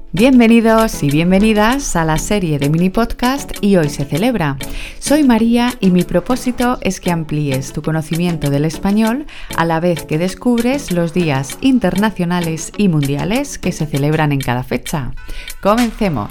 Bienvenidos y bienvenidas a la serie de mini podcast Y hoy se celebra. Soy María y mi propósito es que amplíes tu conocimiento del español a la vez que descubres los días internacionales y mundiales que se celebran en cada fecha. ¡Comencemos!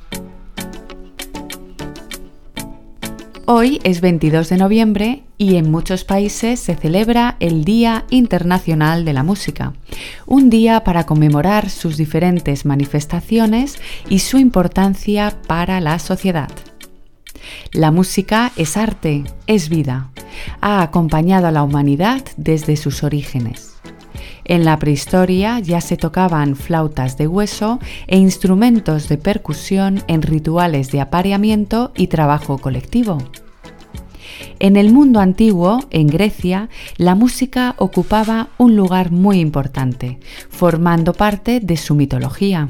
Hoy es 22 de noviembre y en muchos países se celebra el Día Internacional de la Música, un día para conmemorar sus diferentes manifestaciones y su importancia para la sociedad. La música es arte, es vida. Ha acompañado a la humanidad desde sus orígenes. En la prehistoria ya se tocaban flautas de hueso e instrumentos de percusión en rituales de apareamiento y trabajo colectivo. En el mundo antiguo, en Grecia, la música ocupaba un lugar muy importante, formando parte de su mitología.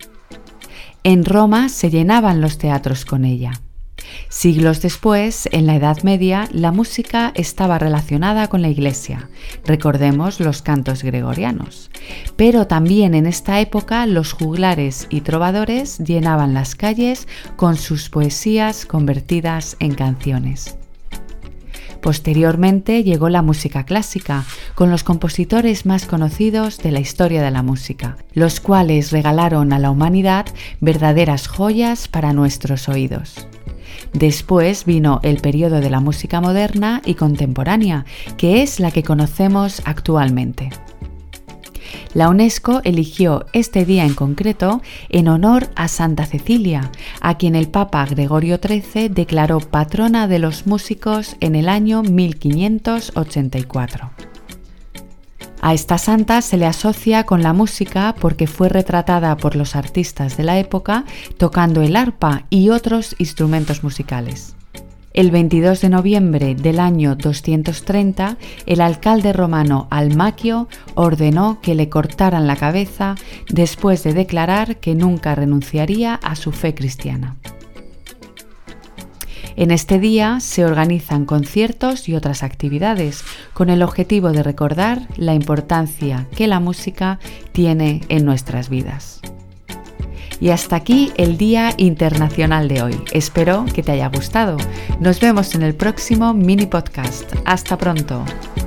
En Roma se llenaban los teatros con ella. Siglos después, en la Edad Media, la música estaba relacionada con la Iglesia. Recordemos los cantos gregorianos. Pero también en esta época los juglares y trovadores llenaban las calles con sus poesías convertidas en canciones. Posteriormente llegó la música clásica, con los compositores más conocidos de la historia de la música, los cuales regalaron a la humanidad verdaderas joyas para nuestros oídos. Después vino el periodo de la música moderna y contemporánea, que es la que conocemos actualmente. La UNESCO eligió este día en concreto en honor a Santa Cecilia, a quien el Papa Gregorio XIII declaró patrona de los músicos en el año 1584. A esta santa se le asocia con la música porque fue retratada por los artistas de la época tocando el arpa y otros instrumentos musicales. El 22 de noviembre del año 230, el alcalde romano Almaquio ordenó que le cortaran la cabeza después de declarar que nunca renunciaría a su fe cristiana. En este día se organizan conciertos y otras actividades con el objetivo de recordar la importancia que la música tiene en nuestras vidas. Y hasta aquí el Día Internacional de hoy. Espero que te haya gustado. Nos vemos en el próximo mini podcast. Hasta pronto.